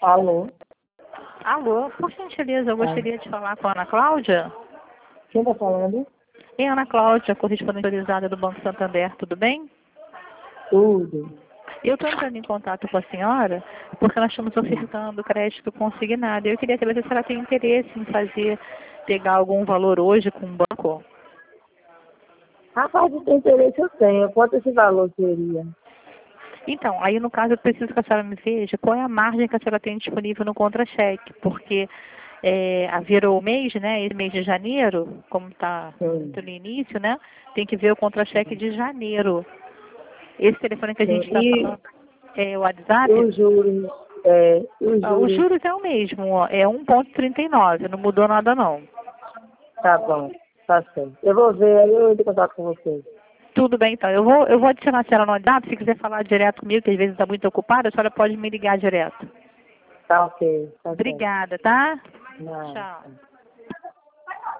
Alô? Alô, por gentileza, eu gostaria de falar com a Ana Cláudia. Quem está falando? É Ana Cláudia, correspondente autorizada do Banco Santander, tudo bem? Tudo. Eu estou entrando em contato com a senhora porque nós estamos ofertando crédito consignado. Eu queria saber se ela tem interesse em pegar algum valor hoje com o banco. Rapaz, de ter interesse eu tenho. Quanto esse valor seria? Então, aí no caso eu preciso que a senhora me veja qual é a margem que a senhora tem disponível no contra-cheque, porque virou o mês, né? Esse mês de janeiro, como está Sim. no início, né? Tem que ver o contra-cheque de janeiro. Esse telefone que a gente está E falando é o WhatsApp. os juros? Os Os juros? juros é o mesmo, ó, é 1,39, não mudou nada não. Tá bom, tá certo. Eu vou ver, aí eu entro em contato com vocês. Tudo bem, então. Eu vou adicionar a senhora no WhatsApp. Se quiser falar direto comigo, que às vezes está muito ocupada, a senhora pode me ligar direto. Tá ok, tá certo. Obrigada, tá? Não. Tchau.